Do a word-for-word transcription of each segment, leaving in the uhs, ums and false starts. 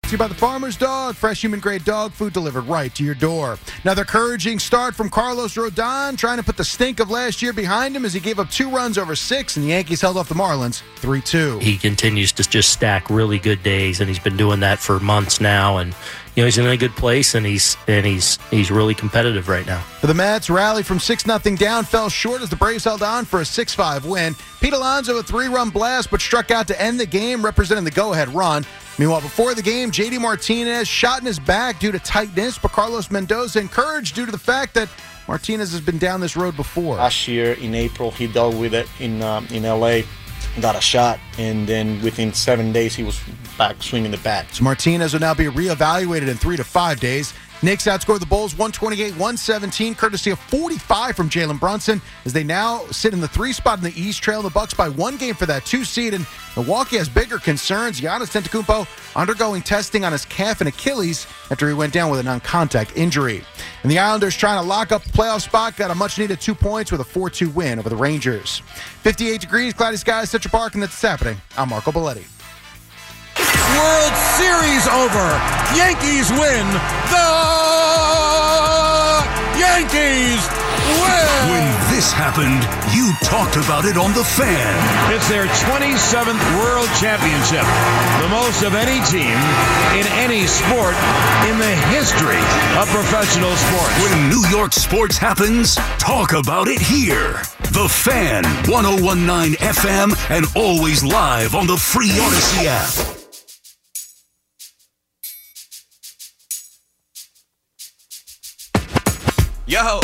to you by the Farmer's Dog. Fresh human-grade dog food delivered right to your door. Another encouraging start from Carlos Rodon, trying to put the stink of last year behind him as he gave up two runs over six, and the Yankees held off the Marlins three two. He continues to just stack really good days, and he's been doing that for months now, and you know, he's in a good place, and he's and he's he's really competitive right now. For the Mets, rally from six nothing down fell short as the Braves held on for a six five win. Pete Alonso, a three-run blast, but struck out to end the game, representing the go-ahead run. Meanwhile, before the game, J D Martinez shot in his back due to tightness, but Carlos Mendoza encouraged due to the fact that Martinez has been down this road before. Last year in April, he dealt with it in um, in L A, got a shot, and then within seven days, he was back swinging the bat. So Martinez will now be reevaluated in three to five days. Knicks outscored the Bulls one twenty-eight one seventeen, courtesy of forty-five from Jalen Brunson, as they now sit in the three spot in the East, trailing the Bucks by one game for that two seed. And Milwaukee has bigger concerns. Giannis Antetokounmpo undergoing testing on his calf and Achilles after he went down with a non-contact injury. And the Islanders trying to lock up the playoff spot, got a much-needed two points with a four two win over the Rangers. fifty-eight degrees, cloudy skies, Central Park, and that's happening. I'm Marco Belletti. World Series over. Yankees win. The Yankees win. When this happened, you talked about it on The Fan. It's their twenty-seventh World Championship, the most of any team in any sport in the history of professional sports. When New York sports happens, talk about it here. The Fan, one oh one point nine F M, and always live on the free Odyssey app. Yo,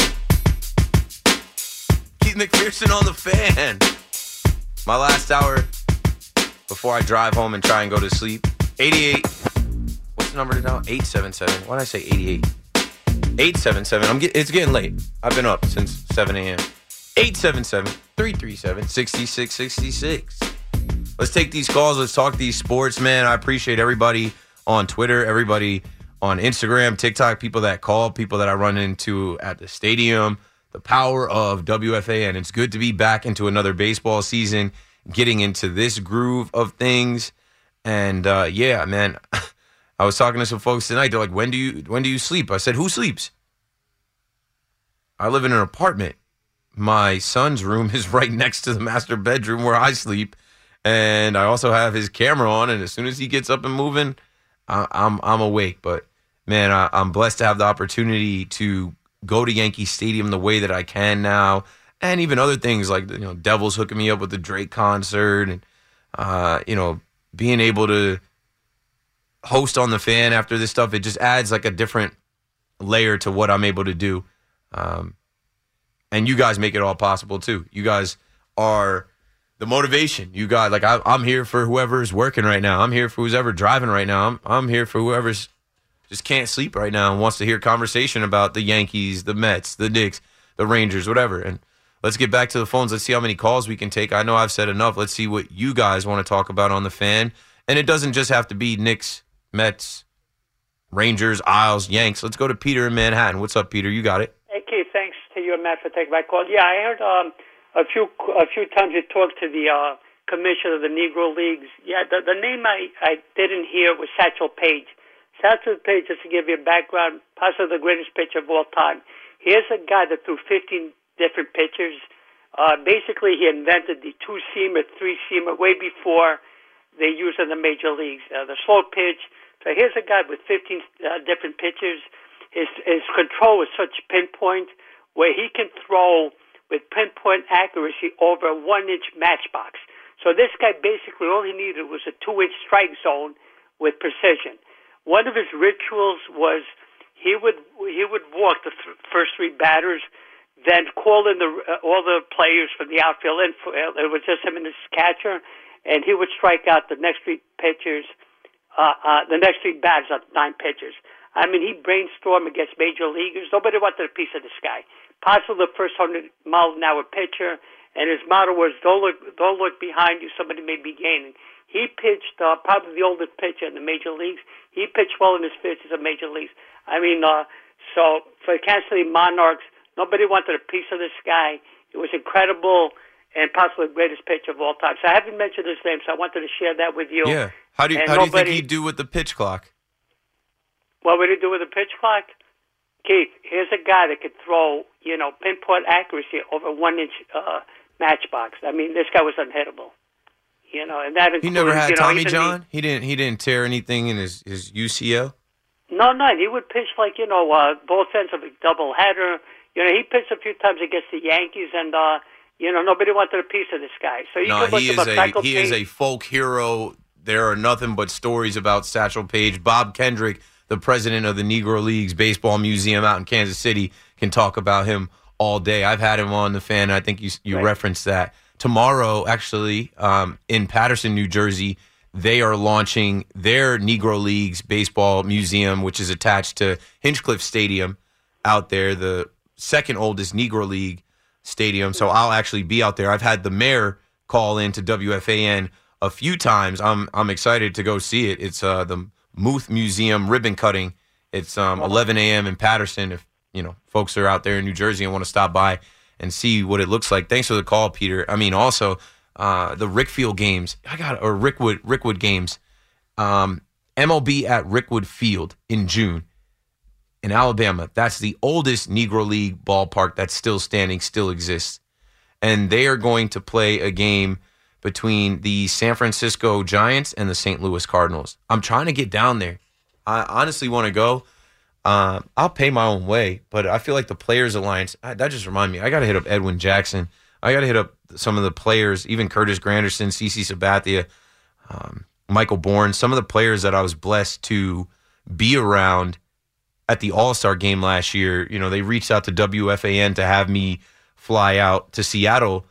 Keith McPherson on The Fan. My last hour before I drive home and try and go to sleep. eighty-eight. What's the number now? eight seven seven. Why did I say eighty-eight? eight seven seven. I'm get, it's getting late. I've been up since seven a.m. eight seven seven, three three seven, six six six six. Let's take these calls. Let's talk these sports, man. I appreciate everybody on Twitter, everybody on Instagram, TikTok, people that call, people that I run into at the stadium, the power of W F A N. It's good to be back into another baseball season, getting into this groove of things. And uh, yeah, man, I was talking to some folks tonight. They're like, when do you when do you sleep? I said, who sleeps? I live in an apartment. My son's room is right next to the master bedroom where I sleep. And I also have his camera on. And as soon as he gets up and moving, I, I'm I'm awake. But man, I, I'm blessed to have the opportunity to go to Yankee Stadium the way that I can now, and even other things like, you know, Devils hooking me up with the Drake concert, and uh, you know, being able to host on The Fan after this stuff. It just adds like a different layer to what I'm able to do, um, and you guys make it all possible too. You guys are the motivation. You guys, like I, I'm here for whoever's working right now. I'm here for who's ever driving right now. I'm I'm here for whoever's just can't sleep right now and wants to hear conversation about the Yankees, the Mets, the Knicks, the Rangers, whatever. And let's get back to the phones. Let's see how many calls we can take. I know I've said enough. Let's see what you guys want to talk about on The Fan. And it doesn't just have to be Knicks, Mets, Rangers, Isles, Yanks. Let's go to Peter in Manhattan. What's up, Peter? You got it. Hey, Keith, thanks to you and Matt for taking my call. Yeah, I heard um, a few a few times you talked to the uh, commissioner of the Negro Leagues. Yeah, the, the name I, I didn't hear was Satchel Paige. Satchel Paige, just to give you a background, possibly the greatest pitcher of all time. Here's a guy that threw fifteen different pitchers. Uh, basically, he invented the two-seamer, three-seamer way before they used it in the major leagues. Uh, the slow pitch. So here's a guy with fifteen uh, different pitchers. His, his control is such pinpoint where he can throw with pinpoint accuracy over a one-inch matchbox. So this guy basically, all he needed was a two-inch strike zone with precision. One of his rituals was he would he would walk the th- first three batters, then call in the uh, all the players from the outfield. And uh, it was just him and his catcher, and he would strike out the next three pitchers, uh, uh, the next three batters of nine pitchers. I mean, he brainstormed against major leaguers. Nobody wanted a piece of this guy. Possibly the first hundred mile an hour pitcher, and his motto was "Don't look, don't look behind you. Somebody may be gaining." He pitched uh, probably the oldest pitcher in the major leagues. He pitched well in his fifties in major leagues. I mean, uh, so for the Kansas City Monarchs, nobody wanted a piece of this guy. It was incredible and possibly the greatest pitcher of all time. So I haven't mentioned his name, so I wanted to share that with you. Yeah. How do you, how do you think he'd do with the pitch clock? What would he do with a pitch clock? Keith, here's a guy that could throw, you know, pinpoint accuracy over one-inch uh, matchbox. I mean, this guy was unhittable. You know, and that he included, never had you know, Tommy even John. The, he didn't. He didn't tear anything in his, his U C L. No, no, he would pitch like you know, uh, both ends of a doubleheader. You know, he pitched a few times against the Yankees, and uh, you know, nobody wanted a piece of this guy. So you no, could look he him is up, a Michael he Page. is a folk hero. There are nothing but stories about Satchel Paige. Bob Kendrick, the president of the Negro Leagues Baseball Museum out in Kansas City, can talk about him all day. I've had him on the Fan. I think you you right. referenced that. Tomorrow, actually, um, in Paterson, New Jersey, they are launching their Negro Leagues Baseball Museum, which is attached to Hinchcliffe Stadium out there, the second oldest Negro League stadium. So I'll actually be out there. I've had the mayor call in to W F A N a few times. I'm I'm excited to go see it. It's uh, the Muth Museum ribbon cutting. It's um, eleven a.m. in Paterson. If you know folks are out there in New Jersey and want to stop by and see what it looks like. Thanks for the call, Peter. I mean, also uh, the Rickfield games. I got or Rickwood Rickwood games. Um, M L B at Rickwood Field in June in Alabama. That's the oldest Negro League ballpark that's still standing, still exists, and they are going to play a game between the San Francisco Giants and the Saint Louis Cardinals. I'm trying to get down there. I honestly want to go. Uh, I'll pay my own way, but I feel like the Players Alliance, I, that just reminded me, I got to hit up Edwin Jackson. I got to hit up some of the players, even Curtis Granderson, CeCe Sabathia, um, Michael Bourne, some of the players that I was blessed to be around at the All-Star game last year. You know, they reached out to W F A N to have me fly out to Seattle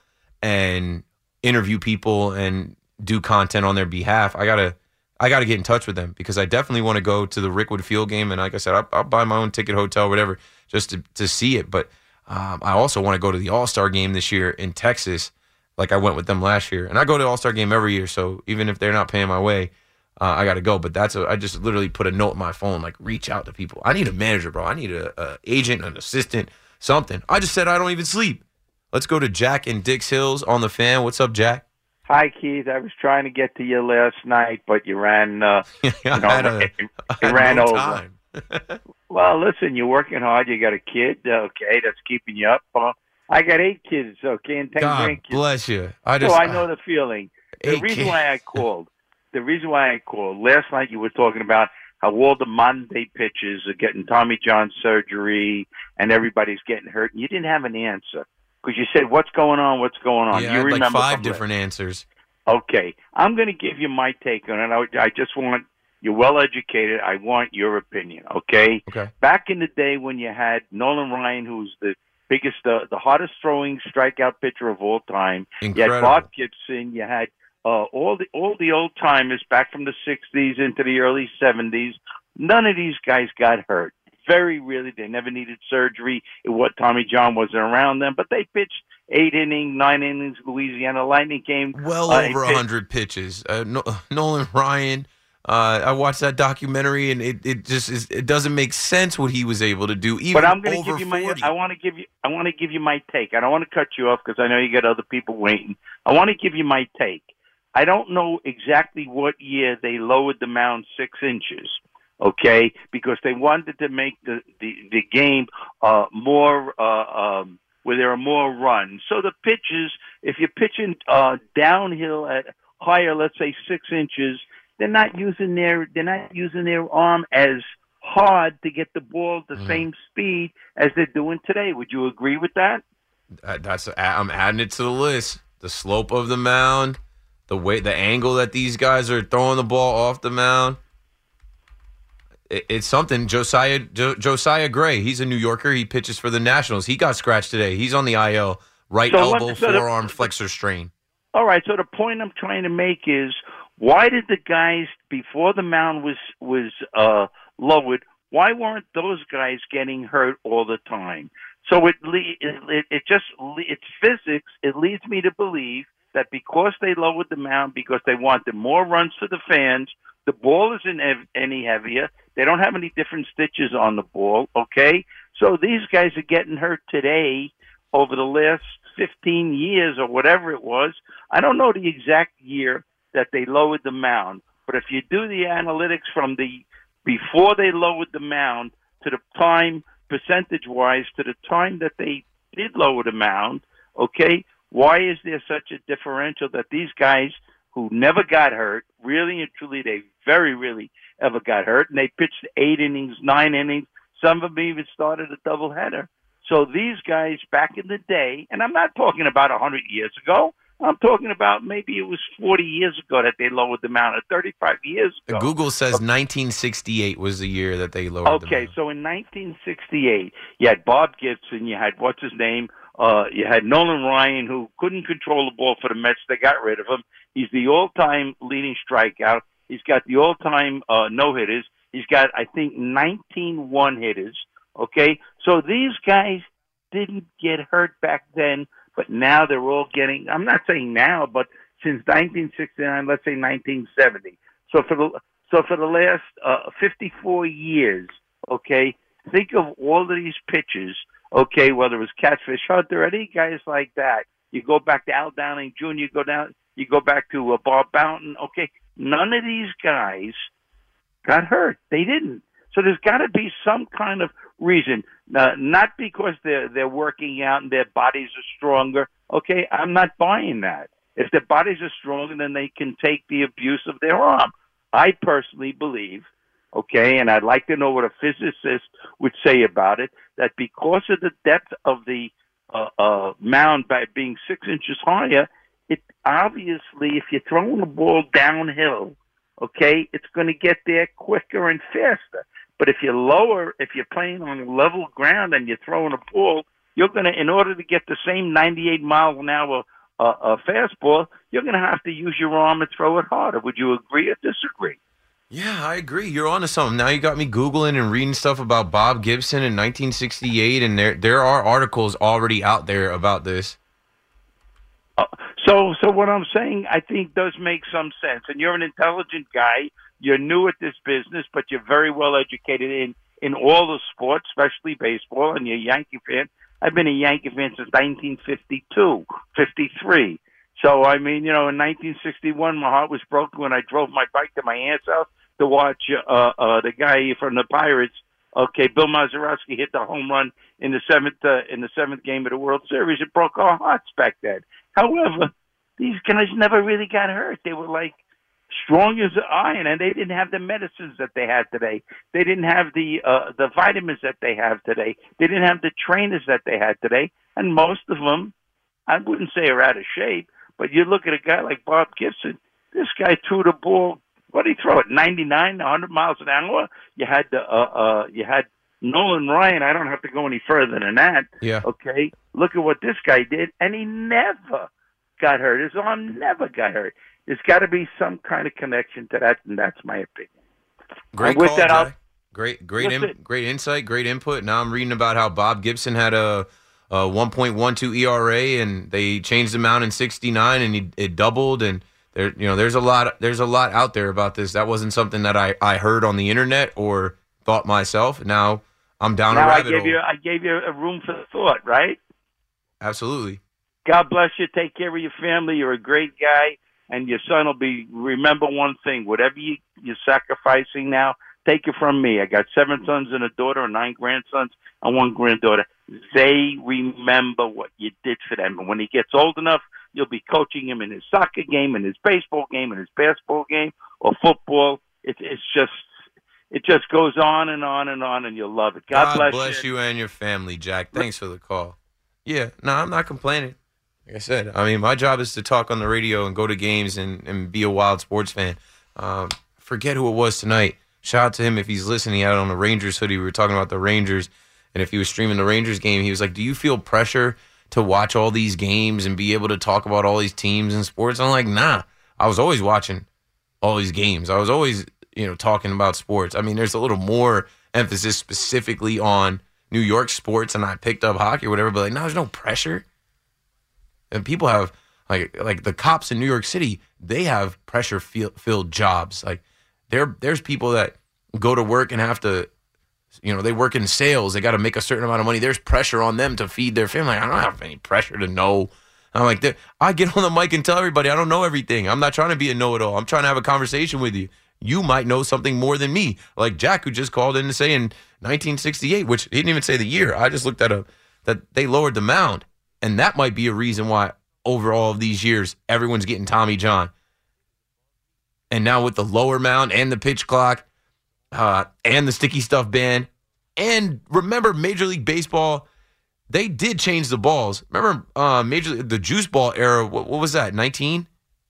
and interview people and do content on their behalf. I got to I got to get in touch with them because I definitely want to go to the Rickwood Field game. And like I said, I'll, I'll buy my own ticket, hotel, whatever, just to, to see it. But um, I also want to go to the All-Star game this year in Texas, like I went with them last year. And I go to the All-Star game every year, so even if they're not paying my way, uh, I got to go. But that's a, I just literally put a note in my phone, like reach out to people. I need a manager, bro. I need a, a agent, an assistant, something. I just said I don't even sleep. Let's go to Jack in Dix Hills on the Fan. What's up, Jack? Hi, Keith. I was trying to get to you last night, but you ran, uh, you know, a, it, it ran no over. Time. Well, listen, you're working hard. You got a kid, okay, that's keeping you up. Uh, I got eight kids, okay, and ten God grandkids. bless you. I just, so I know the feeling. The reason kids. why I called, the reason why I called, last night you were talking about how all the modern day pitchers are getting Tommy John surgery and everybody's getting hurt, and you didn't have an answer. Because you said, what's going on, what's going on? Yeah, you I had remember like five from different that. answers. Okay. I'm going to give you my take on it. I, I just want, you're well-educated. I want your opinion, okay? Okay. Back in the day when you had Nolan Ryan, who's the biggest, uh, the hardest-throwing strikeout pitcher of all time. Incredible. You had Bob Gibson. You had uh, all the all the old-timers back from the sixties into the early seventies. None of these guys got hurt. Very really, they never needed surgery. What Tommy John wasn't around them, but they pitched eight innings, nine innings. Louisiana Lightning game. Well uh, over a hundred pitches. Uh, no, Nolan Ryan. Uh, I watched that documentary, and it, it just is, it doesn't make sense what he was able to do. Even but I'm going to over give you my. forty. I want to give you. I want to give you my take. I don't want to cut you off because I know you got other people waiting. I want to give you my take. I don't know exactly what year they lowered the mound six inches. Okay, because they wanted to make the the, the game uh, more uh, um, where there are more runs. So the pitches, if you're pitching uh, downhill at higher, let's say six inches, they're not using their they're not using their arm as hard to get the ball at the mm. same speed as they're doing today. Would you agree with that? That's I'm adding it to the list. The slope of the mound, the way, the angle that these guys are throwing the ball off the mound. It's something. Josiah jo, Josiah Gray, he's a New Yorker. He pitches for the Nationals. He got scratched today. He's on the I L. Right so elbow, what, so forearm the, flexor strain. All right. So the point I'm trying to make is, why did the guys before the mound was was uh, lowered? Why weren't those guys getting hurt all the time? So it it it just it's physics. It leads me to believe that because they lowered the mound, because they wanted more runs for the fans, the ball isn't any heavier. They don't have any different stitches on the ball, okay? So these guys are getting hurt today over the last fifteen years or whatever it was. I don't know the exact year that they lowered the mound, but if you do the analytics from the before they lowered the mound to the time, percentage-wise, to the time that they did lower the mound, okay, why is there such a differential that these guys who never got hurt, really and truly, they very rarely ever got hurt, and they pitched eight innings, nine innings, some of them even started a doubleheader. So these guys back in the day, and I'm not talking about one hundred years ago, I'm talking about maybe it was forty years ago that they lowered the mound, or thirty-five years ago. Google says okay. nineteen sixty-eight was the year that they lowered okay, the mound. Okay, so in nineteen sixty-eight, you had Bob Gibson, you had, what's his name, uh, you had Nolan Ryan, who couldn't control the ball for the Mets. They got rid of him. He's the all-time leading strikeout. He's got the all-time uh, no-hitters. He's got, I think, nineteen one-hitters. Okay, so these guys didn't get hurt back then, but now they're all getting, I'm not saying now, but since nineteen sixty-nine, let's say nineteen seventy. So for the so for the last uh, fifty-four years, okay, think of all of these pitchers, okay, whether it was Catfish Hunter, any guys like that. You go back to Al Downing Junior, you go down, you go back to uh, Bob Boughton, okay, none of these guys got hurt. They didn't. So there's got to be some kind of reason, uh, not because they're they're working out and their bodies are stronger. Okay, I'm not buying that. If their bodies are stronger, then they can take the abuse of their arm. I personally believe, okay, and I'd like to know what a physicist would say about it, that because of the depth of the uh, uh, mound by being six inches higher, it obviously, if you're throwing a ball downhill, okay, it's going to get there quicker and faster. But if you're lower, if you're playing on level ground and you're throwing a ball, you're going to, in order to get the same ninety-eight miles an hour uh, uh, fastball, you're going to have to use your arm and throw it harder. Would you agree or disagree? Yeah, I agree. You're onto something. Now you got me Googling and reading stuff about Bob Gibson in nineteen sixty-eight, and there there are articles already out there about this. Uh, so, so what I'm saying, I think, does make some sense. And you're an intelligent guy. You're new at this business, but you're very well educated in, in all the sports, especially baseball, and you're a Yankee fan. I've been a Yankee fan since nineteen fifty-two, fifty-three. So, I mean, you know, in nineteen sixty-one, my heart was broken when I drove my bike to my aunt's house to watch uh, uh, the guy from the Pirates, okay, Bill Mazeroski, hit the home run in the seventh uh, in the seventh game of the World Series. It broke our hearts back then. However, these guys never really got hurt. They were like strong as iron, and they didn't have the medicines that they had today. They didn't have the uh, the vitamins that they have today. They didn't have the trainers that they had today. And most of them, I wouldn't say are out of shape, but you look at a guy like Bob Gibson, this guy threw the ball, what did he throw it, ninety-nine, one hundred miles an hour? You had the, uh, uh, you had Nolan Ryan. I don't have to go any further than that. Yeah. Okay? Look at what this guy did, and he never got hurt. His arm never got hurt. There's got to be some kind of connection to that, and that's my opinion. Great with call, that, Jay. Great, great, Listen. in, great insight, great input. Now I'm reading about how Bob Gibson had a, a one point one two E R A, and they changed him out in sixty-nine, and he, it doubled. And there, you know, there's a lot, there's a lot out there about this. That wasn't something that I, I heard on the internet or thought myself. Now I'm down now a I rabbit gave hole. you, I gave you a room for thought, right? Absolutely. God bless you. Take care of your family. You're a great guy. And your son will be, remember one thing, whatever you, you're sacrificing now, take it from me. I got seven sons and a daughter and nine grandsons and one granddaughter. They remember what you did for them. And when he gets old enough, you'll be coaching him in his soccer game, in his baseball game, in his basketball game, or football. It, it's just, it just goes on and on and on, and you'll love it. God, God bless, bless you. you and your family, Jack. Thanks for the call. Yeah, no, I'm not complaining. Like I said, I mean, my job is to talk on the radio and go to games and, and be a wild sports fan. Um, forget who it was tonight. Shout out to him if he's listening. He had on the Rangers hoodie. We were talking about the Rangers. And if he was streaming the Rangers game, he was like, do you feel pressure to watch all these games and be able to talk about all these teams and sports? I'm like, nah. I was always watching all these games. I was always, you know, talking about sports. I mean, there's a little more emphasis specifically on New York sports, and I picked up hockey or whatever, but like, no, there's no pressure. And people have, like, like the cops in New York City, they have pressure-filled jobs. Like, there, there's people that go to work and have to, you know, they work in sales. They got to make a certain amount of money. There's pressure on them to feed their family. I don't have any pressure to know. I'm like, I get on the mic and tell everybody I don't know everything. I'm not trying to be a know-it-all. I'm trying to have a conversation with you. You might know something more than me, like Jack, who just called in to say in nineteen sixty-eight, which he didn't even say the year. I just looked at a that they lowered the mound, and that might be a reason why over all of these years everyone's getting Tommy John. And now with the lower mound and the pitch clock uh, and the sticky stuff ban, and remember Major League Baseball, they did change the balls. Remember uh, Major the juice ball era? What, what was that? nineteen,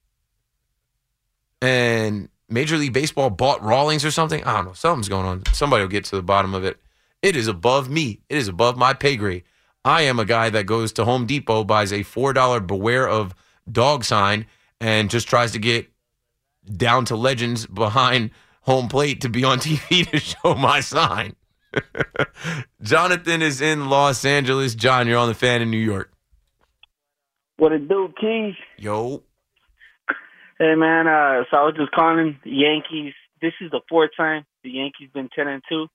and Major League Baseball bought Rawlings or something. I don't know. Something's going on. Somebody will get to the bottom of it. It is above me. It is above my pay grade. I am a guy that goes to Home Depot, buys a four dollar Beware of Dog sign, and just tries to get down to legends behind home plate to be on T V to show my sign. Jonathan is in Los Angeles. John, you're on the Fan in New York. What it do, Keys? Yo. Hey, man, uh, so I was just calling the Yankees. This is the fourth time the Yankees been ten and two.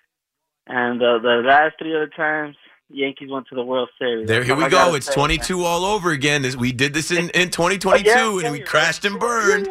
And uh, the last three other times, the Yankees went to the World Series. There, here we I go. It's say, twenty-two man. All over again. This, we did this in, in twenty twenty-two, oh, yeah, and we yeah, crashed and burned.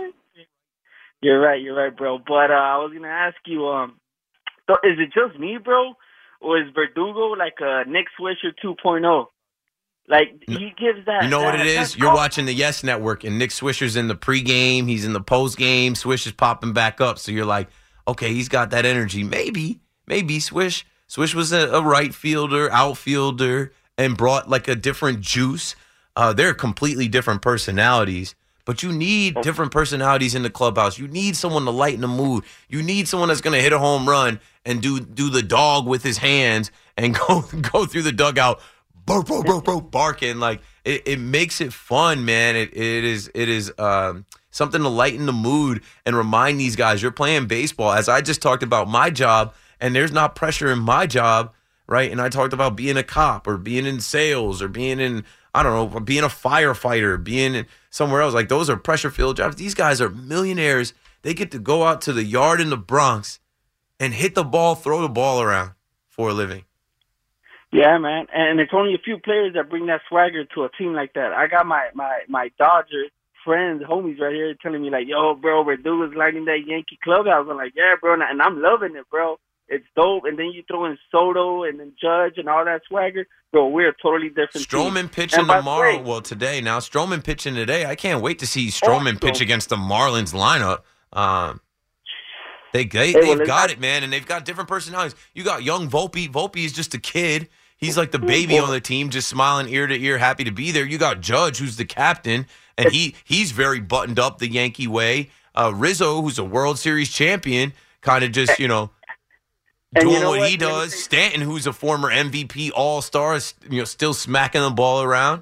You're right, you're right, bro. But uh, I was going to ask you, um, so is it just me, bro, or is Verdugo like a Nick Swisher two point oh? Like, he gives that. You know that, what it is? You're watching the Yes Network, and Nick Swisher's in the pregame. He's in the postgame. Swish is popping back up. So you're like, okay, he's got that energy. Maybe, maybe Swish. Swish was a, a right fielder, outfielder, and brought like a different juice. Uh, they're completely different personalities, but you need different personalities in the clubhouse. You need someone to lighten the mood. You need someone that's going to hit a home run and do do the dog with his hands and go go through the dugout. Bro, bro, bro, bro, barking. Like it, it makes it fun, man. It it is it is um, something to lighten the mood and remind these guys you're playing baseball. As I just talked about my job, and there's not pressure in my job, right? And I talked about being a cop or being in sales or being in I don't know, being a firefighter, being in somewhere else. Like those are pressure-filled jobs. These guys are millionaires. They get to go out to the yard in the Bronx and hit the ball, throw the ball around for a living. Yeah, man, and it's only a few players that bring that swagger to a team like that. I got my my my Dodger friends, homies right here telling me like, "Yo, bro, Verdugo's lighting that Yankee clubhouse." I'm like, "Yeah, bro," and I'm loving it, bro. It's dope. And then you throw in Soto and then Judge and all that swagger, bro. We're a totally different Stroman team. pitching tomorrow. Well, today now. Stroman pitching today. I can't wait to see Stroman oh, pitch against the Marlins lineup. Um, they they hey, they've well, got it, man, and they've got different personalities. You got young Volpe. Volpe is just a kid. He's like the baby on the team, just smiling ear to ear, happy to be there. You got Judge, who's the captain, and he he's very buttoned up the Yankee way. Uh, Rizzo, who's a World Series champion, kind of just, you know, doing you know what, what he does. Stanton, who's a former M V P All-Star, you know, still smacking the ball around.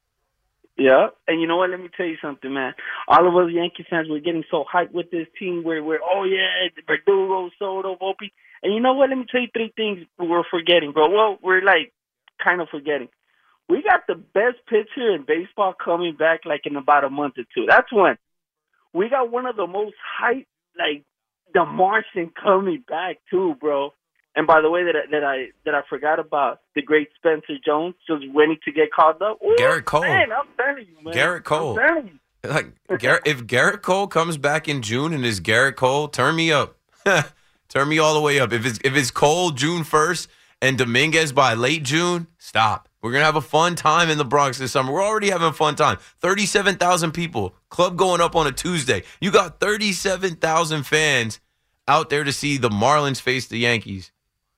Yeah, and you know what? Let me tell you something, man. All of us Yankee fans, we're getting so hyped with this team where we're, oh, yeah, Verdugo, Soto, Volpe. And you know what? Let me tell you three things we're forgetting, bro. Well, we're, like, kind of forgetting. We got the best pitcher in baseball coming back, like, in about a month or two. That's one. We got one of the most hyped, like, the Martian coming back, too, bro. And by the way, that I, that I that I forgot about the great Spencer Jones just waiting to get called up. Ooh, Garrett Cole, man, I'm telling you, man. Garrett Cole, I'm telling you. Like Garrett, if Garrett Cole comes back in June and is Garrett Cole, turn me up, turn me all the way up. If it's if it's Cole June first and Dominguez by late June, stop. We're gonna have a fun time in the Bronx this summer. We're already having a fun time. Thirty-seven thousand people, club going up on a Tuesday. You got thirty-seven thousand fans out there to see the Marlins face the Yankees.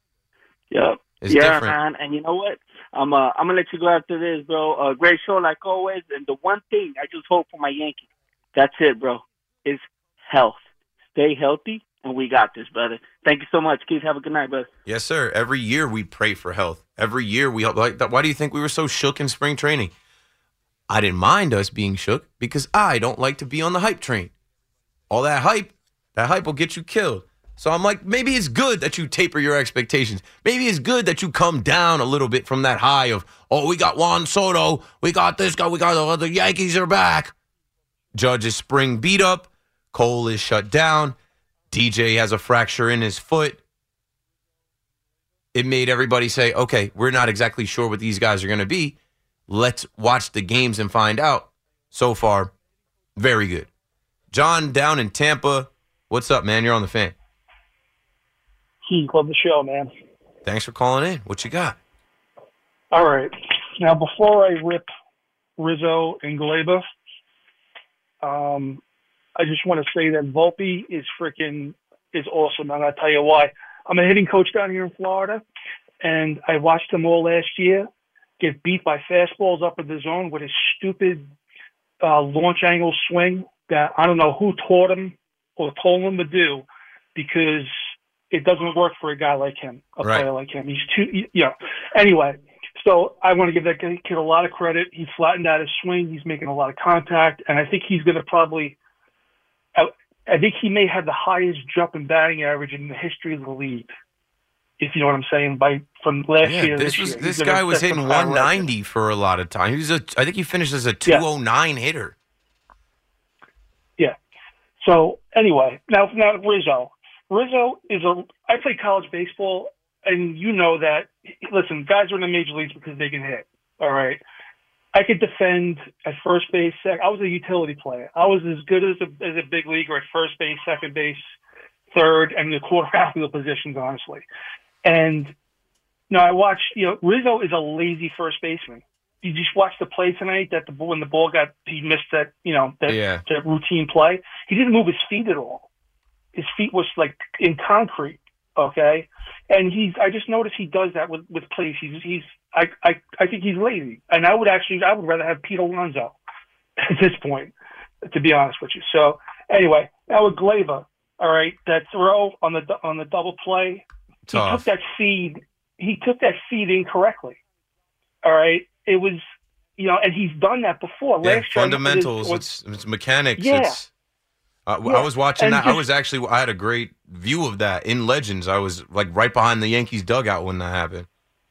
Yep. It's yeah, different. man. And you know what? I'm uh, I'm gonna let you go after this, bro. Uh, great show like always. And the one thing I just hope for my Yankees, that's it, bro, is health. Stay healthy, and we got this, brother. Thank you so much, kids. Have a good night, brother. Yes, sir. Every year we pray for health. Every year we help. Like that. Why do you think we were so shook in spring training? I didn't mind us being shook because I don't like to be on the hype train. All that hype, that hype will get you killed. So I'm like, maybe it's good that you taper your expectations. Maybe it's good that you come down a little bit from that high of, oh, we got Juan Soto, we got this guy, we got the, the Yankees are back. Judge is spring beat up. Cole is shut down. D J has a fracture in his foot. It made everybody say, okay, we're not exactly sure what these guys are going to be. Let's watch the games and find out. So far, very good. John down in Tampa. What's up, man? You're on the Fan. He love the show, man. Thanks for calling in. What you got? All right. Now, before I rip Rizzo and Gleyber, um, I just want to say that Volpe is freaking is awesome. I'm going to tell you why. I'm a hitting coach down here in Florida, and I watched him all last year get beat by fastballs up in the zone with his stupid uh, launch angle swing that I don't know who taught him or told him to do, because it doesn't work for a guy like him, a right. player like him. He's too, you know. Anyway, so I want to give that kid a lot of credit. He flattened out his swing. He's making a lot of contact, and I think he's going to probably I, I think he may have the highest jump in batting average in the history of the league, if you know what I'm saying, by from last yeah, year to this this was year. this He's guy gonna was set hitting some kind of one ninety for a lot of time. He was a, I think he finished as a two oh nine yeah. hitter. Yeah. So anyway, now now Rizzo. Rizzo is a. I play college baseball, and you know that. Listen, guys are in the major leagues because they can hit. All right. I could defend at first base. Sec- I was a utility player. I was as good as a as a big leaguer at first base, second base, third, and the quarter outfield positions, honestly. And you know, I watched. You know, Rizzo is a lazy first baseman. You just watch the play tonight. That the when the ball got, he missed that. You know, that, yeah. that routine play. He didn't move his feet at all. His feet was like in concrete, okay? And he's, I just noticed he does that with, with plays. He's, he's, I, I, I think he's lazy. And I would actually, I would rather have Pete Alonso at this point, to be honest with you. So anyway, now with Gleyber, all right, that throw on the, on the double play, Tough. he took that feed, he took that feed incorrectly. All right. It was, you know, and he's done that before. Yeah, Last year, fundamentals, it it's, it's mechanics. Yeah. It's, Uh, yeah. I was watching and that. just, I was actually, I had a great view of that in Legends. I was like right behind the Yankees dugout when that happened.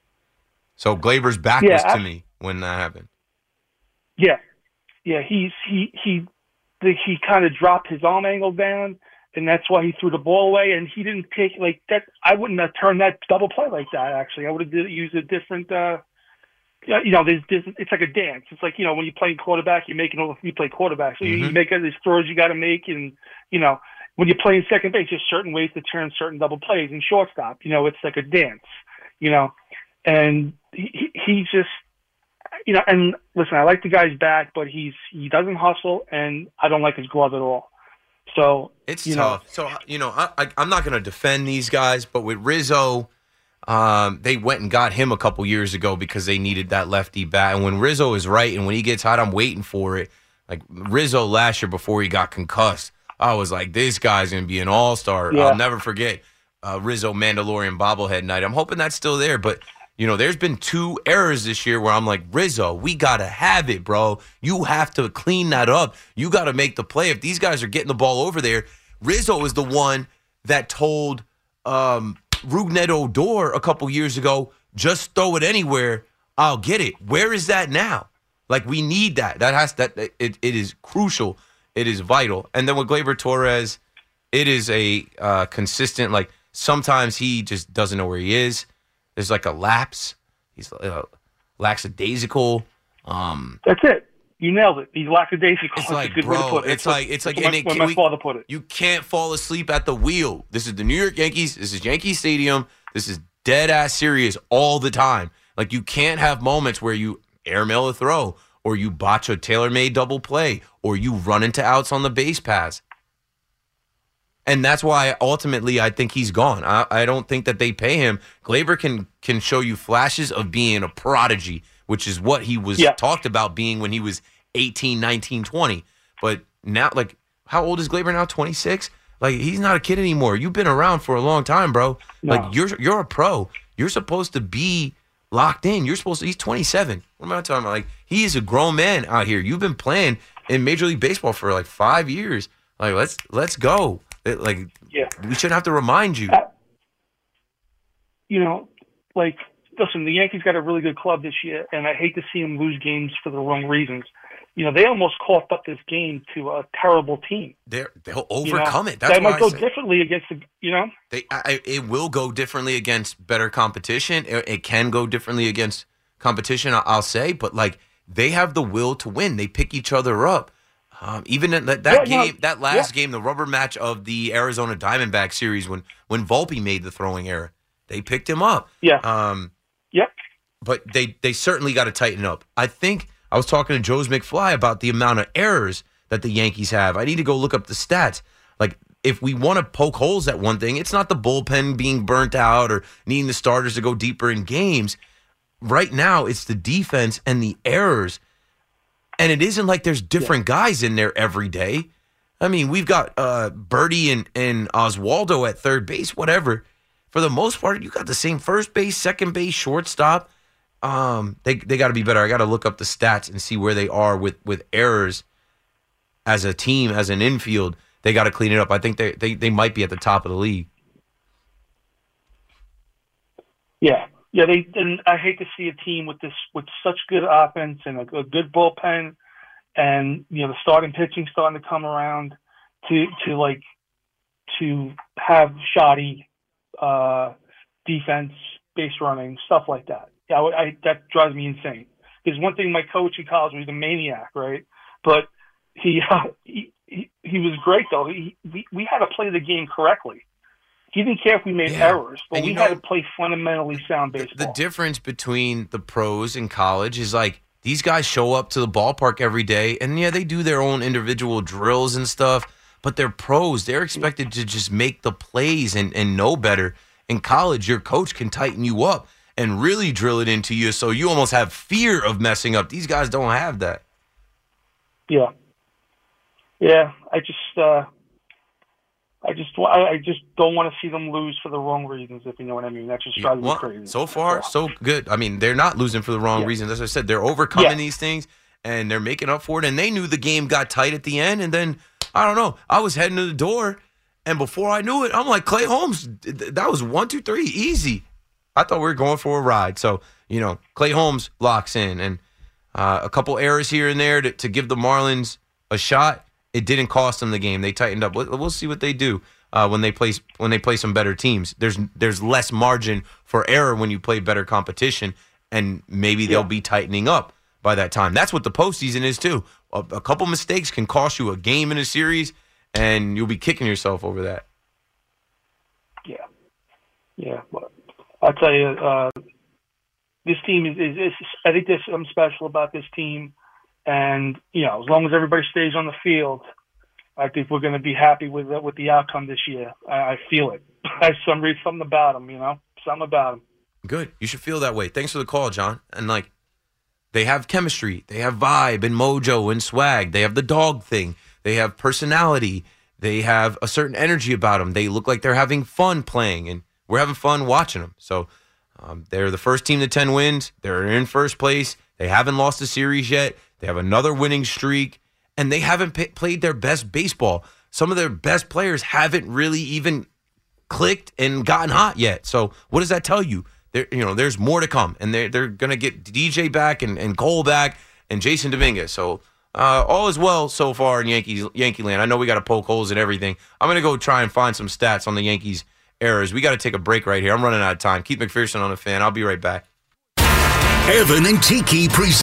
So Gleyber's back yeah, was to I, me when that happened. Yeah, yeah. He's he he the, he kind of dropped his arm angle down, and that's why he threw the ball away. And he didn't take like that. I wouldn't have turned that double play like that. Actually, I would have used a different. Uh, you know, there's, there's it's like a dance. It's like, you know, when you play quarterback, you're making all you play quarterback, so mm-hmm. you, you make these throws you got to make, and you know, when you're playing second base, there's certain ways to turn certain double plays. And shortstop, you know, it's like a dance, you know, and he he's just, you know, and listen, I like the guy's back, but he's he doesn't hustle, and I don't like his glove at all. So it's you tough. Know, so you know, I, I I'm not going to defend these guys, but with Rizzo. Um, they went and got him a couple years ago because they needed that lefty bat. And when Rizzo is right and when he gets hot, I'm waiting for it. Like Rizzo last year before he got concussed, I was like, this guy's going to be an all-star. Yeah. I'll never forget uh, Rizzo Mandalorian bobblehead night. I'm hoping that's still there. But, you know, there's been two errors this year where I'm like, Rizzo, we got to have it, bro. You have to clean that up. You got to make the play. If these guys are getting the ball over there, Rizzo is the one that told um, – Rougned Odor a couple years ago, just throw it anywhere, I'll get it. Where is that now? Like, we need that. That has that. It it is crucial. It is vital. And then with Gleyber Torres, it is a uh, consistent. Like sometimes he just doesn't know where he is. There's like a lapse. He's uh, lackadaisical. Um, That's it. You nailed it. He's lackadaisical. It's That's like, a good bro, way to put it. it's like, it's like, when, and it, when my we, father put it. You can't fall asleep at the wheel. This is the New York Yankees. This is Yankee Stadium. This is dead ass serious all the time. Like you can't have moments where you airmail a throw or you botch a tailor-made double play or you run into outs on the base pass. And that's why ultimately I think he's gone. I, I don't think that they pay him. Gleyber can can show you flashes of being a prodigy, which is what he was yeah. talked about being when he was eighteen, nineteen, twenty. But now, like, how old is Gleyber now? twenty-six? Like, he's not a kid anymore. You've been around for a long time, bro. No. Like, you're you're a pro. You're supposed to be locked in. You're supposed to, he's twenty-seven. What am I talking about? Like, he is a grown man out here. You've been playing in Major League Baseball for like five years. Like, let's let's go. It, like, yeah. we shouldn't have to remind you. Uh, you know, like, listen, the Yankees got a really good club this year, and I hate to see them lose games for the wrong reasons. You know, they almost coughed up this game to a terrible team. They're, they'll overcome you know, it. That's that why might go I say, differently against the, you know? They, I, it will go differently against better competition. It, it can go differently against competition, I'll say. But, like, they have the will to win. They pick each other up. Um, even in that, that Yeah, no, game, that last yeah. game, the rubber match of the Arizona Diamondback series, when when Volpe made the throwing error, they picked him up. Yeah. Um, Yep. but they they certainly got to tighten up. I think I was talking to Joe's McFly about the amount of errors that the Yankees have. I need to go look up the stats. Like, if we want to poke holes at one thing, it's not the bullpen being burnt out or needing the starters to go deeper in games. Right now, it's the defense and the errors. And it isn't like there's different yeah. guys in there every day. I mean, we've got uh, Birdie and, and Oswaldo at third base, whatever. For the most part, you got the same first base, second base, shortstop. Um, they they got to be better. I got to look up the stats and see where they are with, with errors as a team, as an infield. They got to clean it up. I think they, they they might be at the top of the league. Yeah. Yeah, they and I hate to see a team with this with such good offense and a, a good bullpen, and you know the starting pitching starting to come around to to like to have shoddy uh, defense, base running, stuff like that. Yeah, I, I, that drives me insane. Because one thing, my coach in college was a maniac, right? But he uh, he, he he was great though. He, we we had to play the game correctly. He didn't care if we made yeah. errors, but and we know, had to play fundamentally sound baseball. The, the difference between the pros and college is like these guys show up to the ballpark every day, and yeah, they do their own individual drills and stuff, but they're pros. They're expected to just make the plays and, and know better. In college, your coach can tighten you up and really drill it into you, so you almost have fear of messing up. These guys don't have that. Yeah. Yeah, I just... Uh... I just, I just don't want to see them lose for the wrong reasons, if you know what I mean. That just drives well, me crazy. So far, so good. I mean, they're not losing for the wrong yeah. reasons. As I said, they're overcoming yeah. these things, and they're making up for it. And they knew the game got tight at the end. And then, I don't know, I was heading to the door, and before I knew it, I'm like, Clay Holmes, that was one, two, three, easy. I thought we were going for a ride. So, you know, Clay Holmes locks in. And uh, a couple errors here and there to, to give the Marlins a shot. It didn't cost them the game. They tightened up. We'll, we'll see what they do. Uh, when they play when they play some better teams, there's there's less margin for error when you play better competition, and maybe they'll yeah. be tightening up by that time. That's what the postseason is too. A, a couple mistakes can cost you a game in a series, and you'll be kicking yourself over that. Yeah, yeah. But I'll tell you, uh, this team is, is, is. I think there's something special about this team, and you know, as long as everybody stays on the field, I think we're going to be happy with the, with the outcome this year. I, I feel it. I some read something about them, you know, something about them. Good. You should feel that way. Thanks for the call, John. And like, they have chemistry, they have vibe and mojo and swag. They have the dog thing. They have personality. They have a certain energy about them. They look like they're having fun playing, and we're having fun watching them. So um, they're the first team to ten wins. They're in first place. They haven't lost a series yet. They have another winning streak. And they haven't p- played their best baseball. Some of their best players haven't really even clicked and gotten hot yet. So what does that tell you? There, you know, there's more to come, and they're they're gonna get D J back and, and Cole back and Jason Dominguez. So uh, all is well so far in Yankees Yankee land. I know we got to poke holes and everything. I'm gonna go try and find some stats on the Yankees errors. We got to take a break right here. I'm running out of time. Keith McPherson on the Fan. I'll be right back. Evan and Tiki present.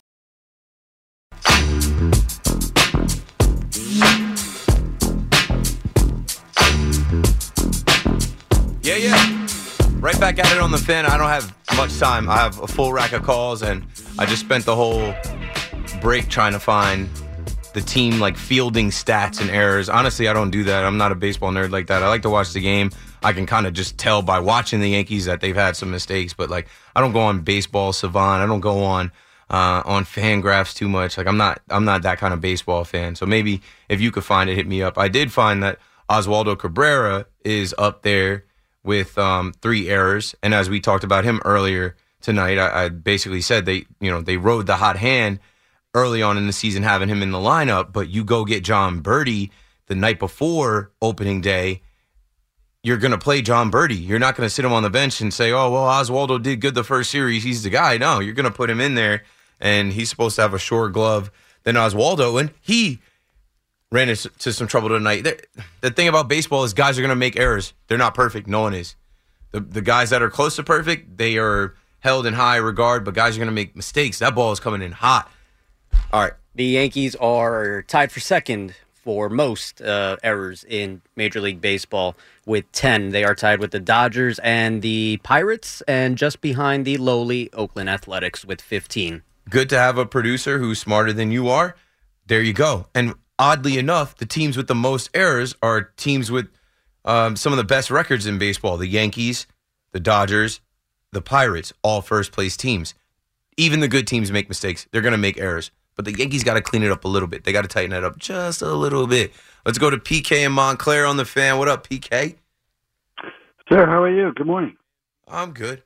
Yeah, yeah. Right back at it on the Fan. I don't have much time. I have a full rack of calls, and I just spent the whole break trying to find the team, like, fielding stats and errors. Honestly, I don't do that. I'm not a baseball nerd like that. I like to watch the game. I can kind of just tell by watching the Yankees that they've had some mistakes, but, like, I don't go on Baseball Savant. I don't go on uh, on Fangraphs too much. Like, I'm not I'm not that kind of baseball fan. So maybe if you could find it, hit me up. I did find that Oswaldo Cabrera is up there with um, three errors, and as we talked about him earlier tonight, I, I basically said they, you know, they rode the hot hand early on in the season, having him in the lineup. But you go get John Birdie the night before opening day, you're going to play John Birdie. You're not going to sit him on the bench and say, "Oh, well, Oswaldo did good the first series, he's the guy." No, you're going to put him in there, and he's supposed to have a shorter glove than Oswaldo, and he ran into some trouble tonight. The thing about baseball is guys are going to make errors. They're not perfect. No one is. The the guys that are close to perfect, they are held in high regard, but guys are going to make mistakes. That ball is coming in hot. All right, The Yankees are tied for second for most uh, errors in Major League Baseball with ten. They are tied with the Dodgers and the Pirates, and just behind the lowly Oakland Athletics with fifteen. Good to have a producer who's smarter than you are. There you go. And oddly enough, the teams with the most errors are teams with um, some of the best records in baseball. The Yankees, the Dodgers, the Pirates, all first-place teams. Even the good teams make mistakes. They're going to make errors. But the Yankees got to clean it up a little bit. They got to tighten it up just a little bit. Let's go to P K in Montclair on the Fan. What up, P K? Sir, how are you? Good morning. I'm good.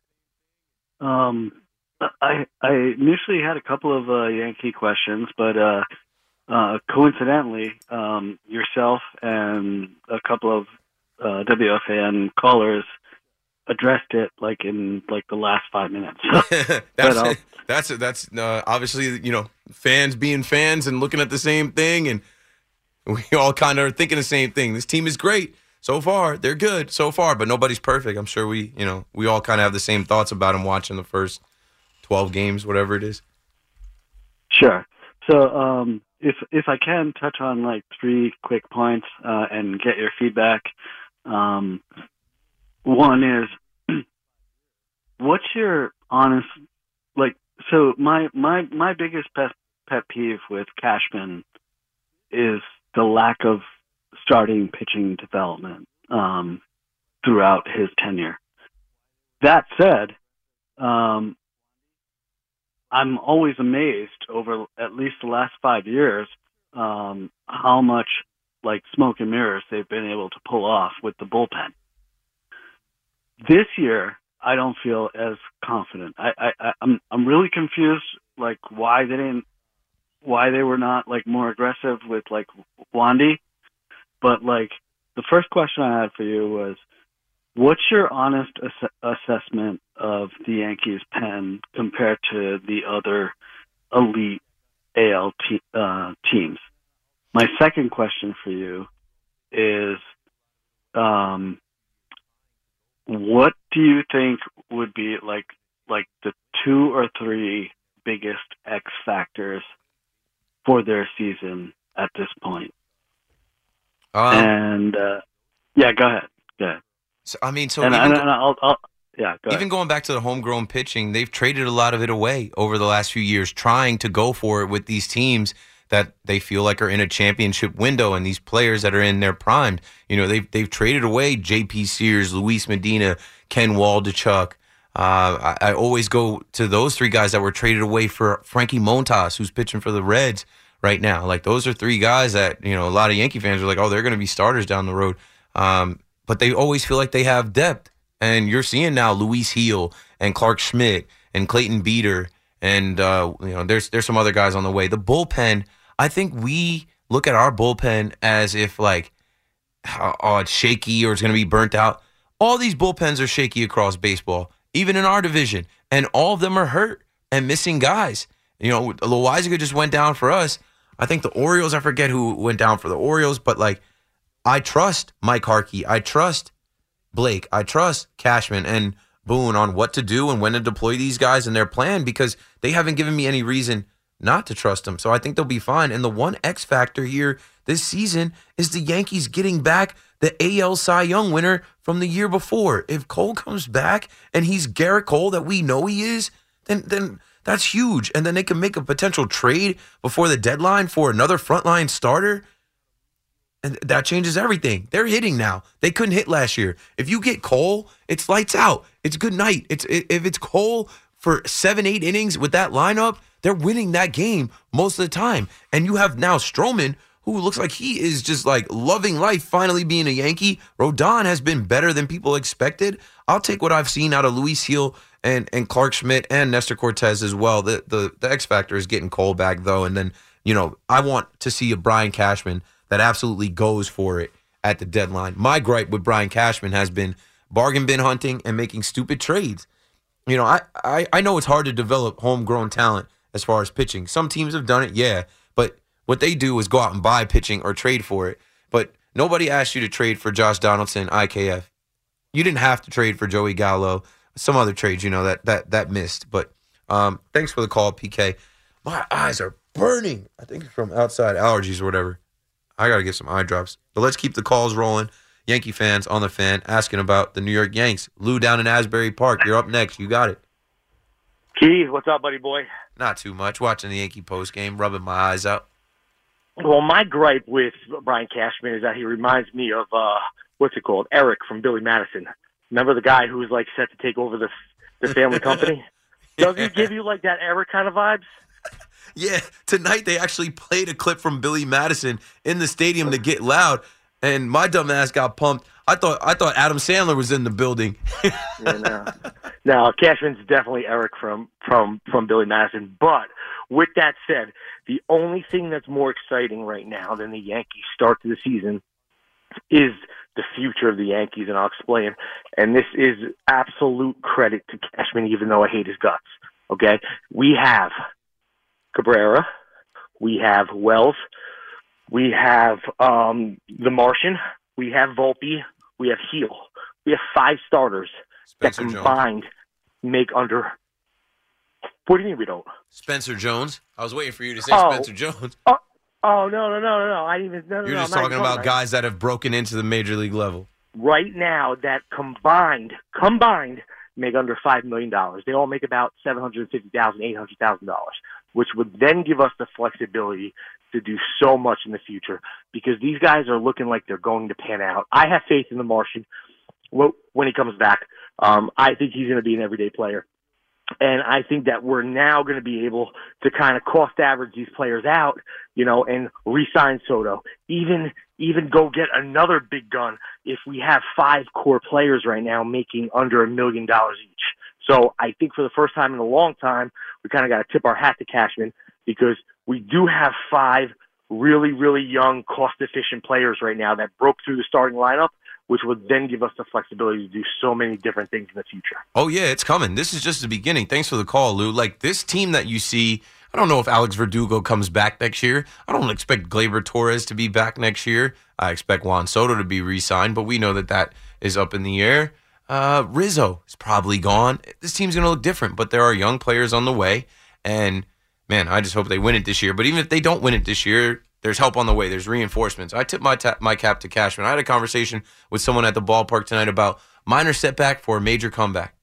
Um, I I initially had a couple of uh, Yankee questions, but uh, uh, coincidentally, um, yourself and a couple of uh, W F A N callers addressed it like in like the last five minutes. that's that's that's uh, obviously, you know, fans being fans and looking at the same thing, and we all kind of are thinking the same thing. This team is great so far; they're good so far, but nobody's perfect. I'm sure we, you know, we all kind of have the same thoughts about them watching the first twelve games, whatever it is. Sure. So, um, if if I can touch on like three quick points uh, and get your feedback. Um, one is, what's your honest, like, so my, my, my biggest pet, pet peeve with Cashman is the lack of starting pitching development um, throughout his tenure. That said, um, I'm always amazed over at least the last five years um, how much like smoke and mirrors they've been able to pull off with the bullpen. This year, I don't feel as confident. I, I, I'm I'm really confused, like why they didn't, why they were not like more aggressive with like Wandy. But like the first question I had for you was, what's your honest ass- assessment of the Yankees pen compared to the other elite A L te- uh, teams? My second question for you is, um, what do you think would be like like the two or three biggest X factors for their season at this point? Um, and uh, yeah, go ahead. Go ahead. So, I mean, so and, even, and, and I'll, I'll, yeah, go even ahead. going back to the homegrown pitching, they've traded a lot of it away over the last few years, trying to go for it with these teams that they feel like are in a championship window, and these players that are in their prime. You know, they've they've traded away J P Sears, Luis Medina, Ken Waldichuk. Uh, I, I always go to those three guys that were traded away for Frankie Montas, who's pitching for the Reds right now. Like, those are three guys that, you know, a lot of Yankee fans are like, oh, they're going to be starters down the road. Um, but they always feel like they have depth. And you're seeing now Luis Heel and Clark Schmidt and Clayton Beater, and uh, you know, there's there's some other guys on the way. The bullpen, I think we look at our bullpen as if like, oh, it's shaky or it's going to be burnt out. All these bullpens are shaky across baseball, even in our division, and all of them are hurt and missing guys. You know, Loizaga just went down for us. I think the Orioles, I forget who went down for the Orioles, but like, I trust Mike Harkey. I trust Blake. I trust Cashman and Boone on what to do and when to deploy these guys in their plan, because they haven't given me any reason not to trust them. So I think they'll be fine. And the one X factor here this season is the Yankees getting back the A L Cy Young winner from the year before. If Cole comes back and he's Garrett Cole that we know he is, then then that's huge. And then they can make a potential trade before the deadline for another frontline starter. And that changes everything. They're hitting now. They couldn't hit last year. If you get Cole, it's lights out. It's good night. It's if it's Cole for seven, eight innings with that lineup, they're winning that game most of the time. And you have now Stroman, who looks like he is just like loving life, finally being a Yankee. Rodon has been better than people expected. I'll take what I've seen out of Luis Heel and, and Clark Schmidt and Nestor Cortez as well. The, the the X factor is getting Cole back, though. And then, you know, I want to see a Brian Cashman that absolutely goes for it at the deadline. My gripe with Brian Cashman has been bargain bin hunting and making stupid trades. You know, I, I, I know it's hard to develop homegrown talent as far as pitching. Some teams have done it, yeah, but what they do is go out and buy pitching or trade for it. But nobody asked you to trade for Josh Donaldson, I K F. You didn't have to trade for Joey Gallo. Some other trades, you know, that that that missed. But um, thanks for the call, P K. My eyes are burning. I think it's from outside allergies or whatever. I got to get some eye drops. But let's keep the calls rolling. Yankee fans on the fan asking about the New York Yanks. Lou down in Asbury Park. You're up next. You got it. Keith, what's up, buddy boy? Not too much. Watching the Yankee post game, rubbing my eyes out. Well, my gripe with Brian Cashman is that he reminds me of, uh, what's it called, Eric from Billy Madison. Remember the guy who was, like, set to take over the the family company? Does he give you, like, that Eric kind of vibes? Yeah, tonight they actually played a clip from Billy Madison in the stadium to get loud, and my dumb ass got pumped. I thought I thought Adam Sandler was in the building. yeah, no. no, Cashman's definitely Eric from, from, from Billy Madison. But with that said, the only thing that's more exciting right now than the Yankees' start to the season is the future of the Yankees, and I'll explain. And this is absolute credit to Cashman, even though I hate his guts. Okay? We have Cabrera. We have Wells. We have um, the Martian. We have Volpe. We have Heel. We have five starters Spencer that combined Jones. make under. What do you mean we don't? Spencer Jones. I was waiting for you to say Oh. Spencer Jones. Oh, oh no, no, no, no, no! I didn't even. No, no, You're no, just I'm not talking even about guys that have broken into the major league level. right now that combined combined make under five million dollars. They all make about seven hundred fifty thousand dollars, eight hundred thousand dollars, which would then give us the flexibility to do so much in the future because these guys are looking like they're going to pan out. I have faith in the Martian when he comes back. Um, I think he's going to be an everyday player. And I think that we're now going to be able to kind of cost average these players out, you know, and re-sign Soto. Even even go get another big gun if we have five core players right now making under a million dollars each. So I think for the first time in a long time, we kind of got to tip our hat to Cashman because we do have five really, really young, cost-efficient players right now that broke through the starting lineup, which would then give us the flexibility to do so many different things in the future. Oh, yeah, it's coming. This is just the beginning. Thanks for the call, Lou. Like, this team that you see, I don't know if Alex Verdugo comes back next year. I don't expect Gleyber Torres to be back next year. I expect Juan Soto to be re-signed, but we know that that is up in the air. Uh, Rizzo is probably gone. This team's going to look different, but there are young players on the way, and, man, I just hope they win it this year. But even if they don't win it this year, there's help on the way. There's reinforcements. I tip my ta- my cap to Cashman. I had a conversation with someone at the ballpark tonight about minor setback for a major comeback.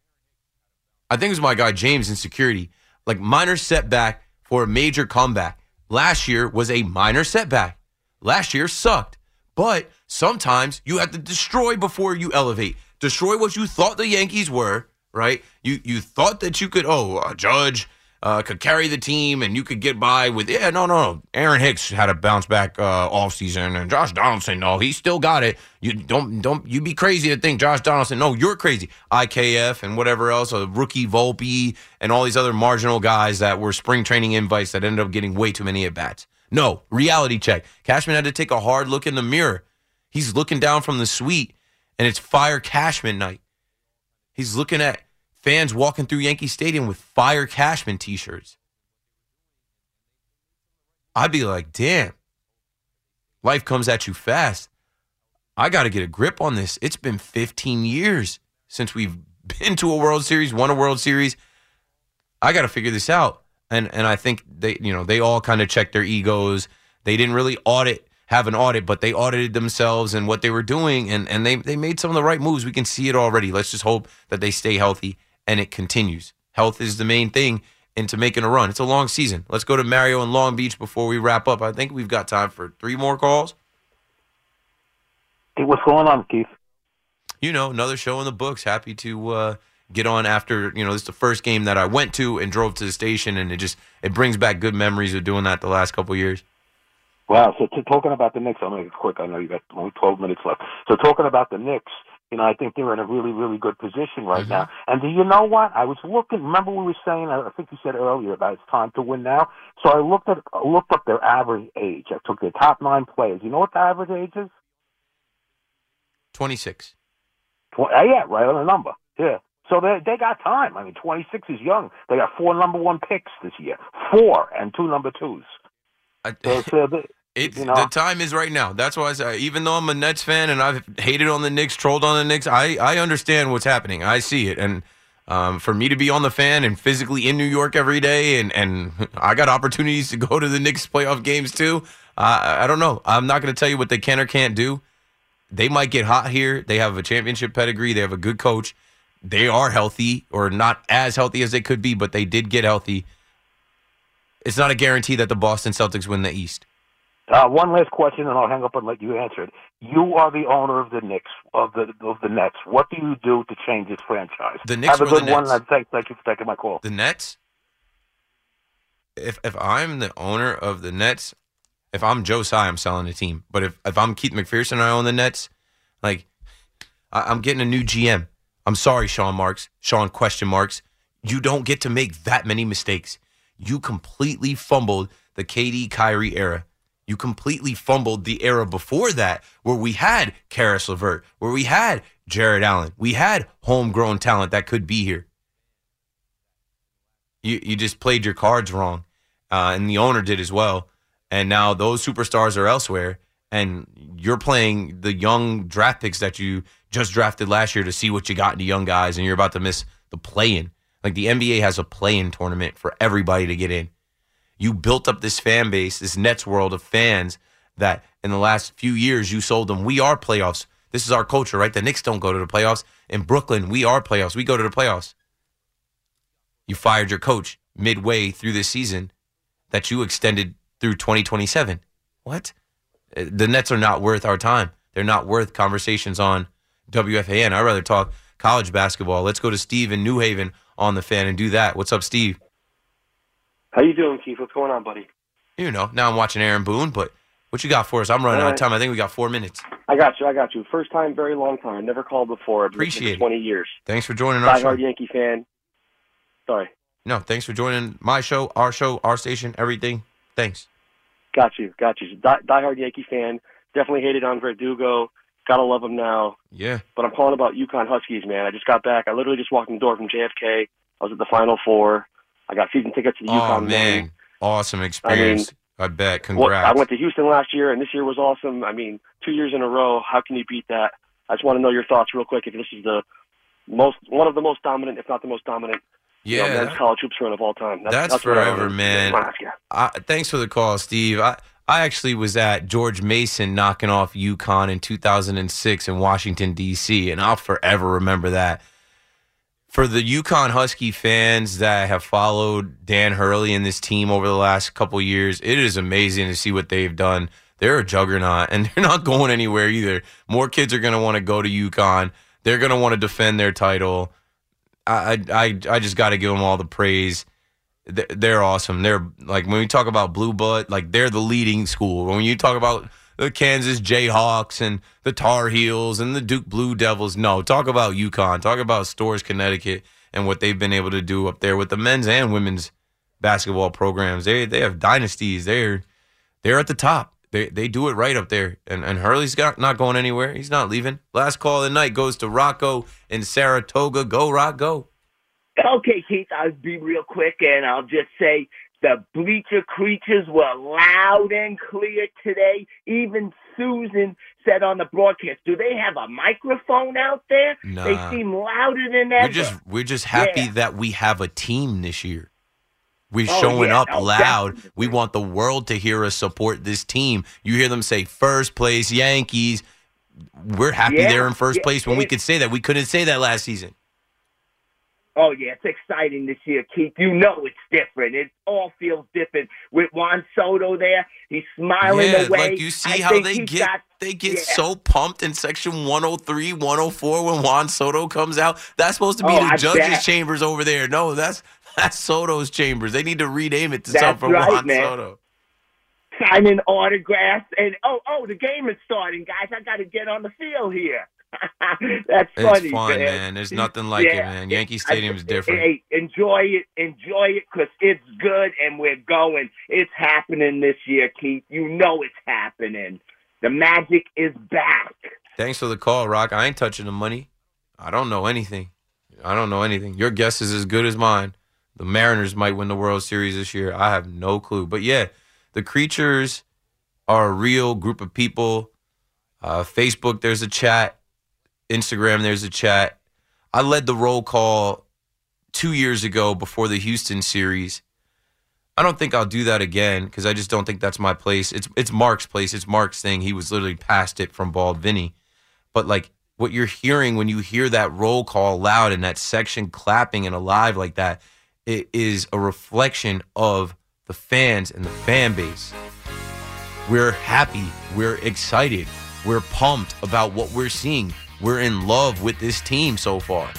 I think it was my guy James in security. Like, minor setback for a major comeback. Last year was a minor setback. Last year sucked. But sometimes you have to destroy before you elevate. Destroy what you thought the Yankees were, right? You you thought that you could, oh, uh, Judge uh, could carry the team and you could get by with, yeah, no, no. Aaron Hicks had a bounce back uh, offseason, and Josh Donaldson, no, he still got it. You don't, don't, you be crazy to think Josh Donaldson, no, you're crazy. I K F and whatever else, a rookie Volpe and all these other marginal guys that were spring training invites that ended up getting way too many at-bats. No, reality check. Cashman had to take a hard look in the mirror. He's looking down from the suite, and it's Fire Cashman night. He's looking at fans walking through Yankee Stadium with Fire Cashman t-shirts. I'd be like, damn, life comes at you fast. I got to get a grip on this. It's been fifteen years since we've been to a World Series, won a World Series. I got to figure this out. And and I think they, you know, they all kind of checked their egos. They didn't really audit, have an audit, but they audited themselves and what they were doing, and, and they, they made some of the right moves. We can see it already. Let's just hope that they stay healthy and it continues. Health is the main thing into making a run. It's a long season. Let's go to Mario in Long Beach before we wrap up. I think we've got time for three more calls. Hey, what's going on, Keith? You know, another show in the books. Happy to uh, get on after, you know, this is the first game that I went to and drove to the station, and it just, it brings back good memories of doing that the last couple of years. Wow. So t- talking about the Knicks, I'll make it quick. I know you got only twelve minutes left. So talking about the Knicks, you know, I think they're in a really, really good position right mm-hmm. now. And do you know what? I was looking, remember we were saying, I think you said earlier about it's time to win now. So I looked at, I looked up their average age. I took their top nine players. You know what the average age is? twenty-six. twenty, yeah, right on the number. Yeah. So they they got time. I mean, twenty-six is young. They got four number one picks this year. Four and two number twos. I, so, so they, It's, you know, the time is right now. That's why I say, even though I'm a Nets fan and I've hated on the Knicks, trolled on the Knicks, I, I understand what's happening. I see it. And Um, for me to be on the Fan and physically in New York every day, and, and I got opportunities to go to the Knicks playoff games too. Uh, I don't know. I'm not going to tell you what they can or can't do. They might get hot here. They have a championship pedigree. They have a good coach. They are healthy, or not as healthy as they could be, but they did get healthy. It's not a guarantee that the Boston Celtics win the East. Uh, one last question, and I'll hang up and let you answer it. You are the owner of the Knicks, of the of the Nets. What do you do to change this franchise? The Knicks Have a or good the one. Nets? And thank, thank you for taking my call. The Nets? If if I'm the owner of the Nets, if I'm Joe Tsai, I'm selling the team. But if, if I'm Keith McPherson and I own the Nets, like, I, I'm getting a new G M. I'm sorry, Sean Marks, Sean question marks. You don't get to make that many mistakes. You completely fumbled the K D Kyrie era. You completely fumbled the era before that, where we had Karis LeVert, where we had Jared Allen. We had homegrown talent that could be here. You you just played your cards wrong, uh, and the owner did as well. And now those superstars are elsewhere, and you're playing the young draft picks that you just drafted last year to see what you got into young guys, and you're about to miss the play-in. Like, the N B A has a play-in tournament for everybody to get in. You built up this fan base, this Nets world of fans that in the last few years you sold them. We are playoffs. This is our culture, right? The Knicks don't go to the playoffs. In Brooklyn, we are playoffs. We go to the playoffs. You fired your coach midway through this season that you extended through twenty twenty-seven. What? The Nets are not worth our time. They're not worth conversations on W F A N. I'd rather talk college basketball. Let's go to Steve in New Haven on the Fan and do that. What's up, Steve? How you doing, Keith? What's going on, buddy? You know, now I'm watching Aaron Boone, but what you got for us? I'm running All out right. of time. I think we got four minutes. I got you. I got you. First time, very long time. Never called before. I've been listening Appreciate for it. twenty years. Thanks for joining our show. Diehard Yankee fan. Sorry. No, thanks for joining my show, our show, our station, everything. Thanks. Got you. Got you. Die, diehard Yankee fan. Definitely hated on Verdugo. Gotta love him now. Yeah. But I'm calling about UConn Huskies, man. I just got back. I literally just walked in the door from J F K. I was at the Final Four. I got season tickets to the Oh, UConn man. game. Awesome experience. I, bet. Well, Congrats. I went to Houston last year, and this year was awesome. I mean, two years in a row. How can you beat that? I just want to know your thoughts real quick. If this is the most, one of the most dominant, if not the most dominant, you know, Yeah, men's that- college hoops run of all time. That's, That's, that's what I forever, wanna- man. wanna ask you. I, thanks for the call, Steve. I, I actually was at George Mason knocking off UConn in two thousand six in Washington, D C, and I'll forever remember that. For the UConn Husky fans that have followed Dan Hurley and this team over the last couple years, it is amazing to see what they've done. They're a juggernaut, and they're not going anywhere either. More kids are going to want to go to UConn. They're going to want to defend their title. I I I just got to give them all the praise. They're awesome. They're like, when we talk about blue blood, like, they're the leading school. When you talk about the Kansas Jayhawks and the Tar Heels and the Duke Blue Devils, no, talk about UConn. Talk about Storrs, Connecticut, and what they've been able to do up there with the men's and women's basketball programs. They they have dynasties. They're they're at the top. They they do it right up there. And and Hurley's got not going anywhere. He's not leaving. Last call of the night goes to Rocco in Saratoga. Go, Rock, go. Okay, Keith, I'll be real quick, and I'll just say the bleacher creatures were loud and clear today. Even Susan said on the broadcast, do they have a microphone out there? Nah. They seem louder than ever. We're just we're just happy Yeah. that we have a team this year. We're Oh, showing yeah. up Oh, loud. definitely. We want the world to hear us support this team. You hear them say first place Yankees. We're happy Yeah, they're in first yeah, place when we it- could say that. We couldn't say that last season. Oh, yeah, it's exciting this year, Keith. You know it's different. It all feels different. With Juan Soto there, he's smiling Yeah, away. like you see I how think they he's get got- they get yeah. so pumped in section one oh three, one oh four when Juan Soto comes out. That's supposed to be Oh, the I judges' bet. chambers over there. No, that's that's Soto's chambers. They need to rename it to That's something from right, Juan man. Soto. Signing autographs. And, oh, oh, the game is starting, guys. I got to get on the field here. That's funny, It's fun, man. There's nothing like it, man. Yankee Stadium is different. Hey, enjoy it. Enjoy it because it's good and we're going. It's happening this year, Keith. You know it's happening. The magic is back. Thanks for the call, Rock. I ain't touching the money. I don't know anything. I don't know anything. Your guess is as good as mine. The Mariners might win the World Series this year. I have no clue. But, yeah, the Creatures are a real group of people. Uh, Facebook, there's a chat. Instagram, there's a chat. I led the roll call two years ago before the Houston series. I don't think I'll do that again because I just don't think that's my place. It's it's Mark's place. It's Mark's thing. He was literally past it from Bald Vinny. But, like, what you're hearing when you hear that roll call loud and that section clapping and alive like that, it is a reflection of the fans and the fan base. We're happy. We're excited. We're pumped about what we're seeing. We're in love with this team so far.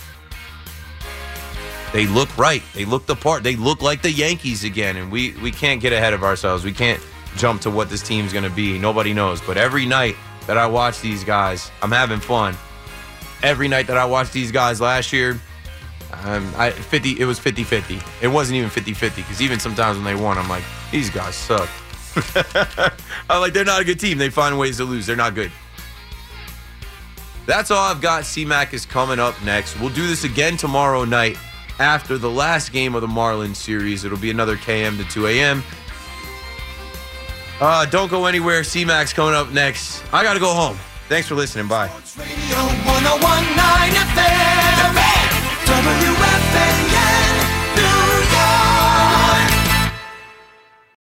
They look right. They look the part. They look like the Yankees again, and we, we can't get ahead of ourselves. We can't jump to what this team's going to be. Nobody knows. But every night that I watch these guys, I'm having fun. Every night that I watched these guys last year, um, I, fifty. It was fifty-fifty. It wasn't even fifty-fifty because even sometimes when they won, I'm like, these guys suck. I'm like, they're not a good team. They find ways to lose. They're not good. That's all I've got. C-Mac is coming up next. We'll do this again tomorrow night after the last game of the Marlins series. It'll be another K M to two a.m. Uh, don't go anywhere. C-Mac's coming up next. I got to go home. Thanks for listening. Bye. one oh one point nine F M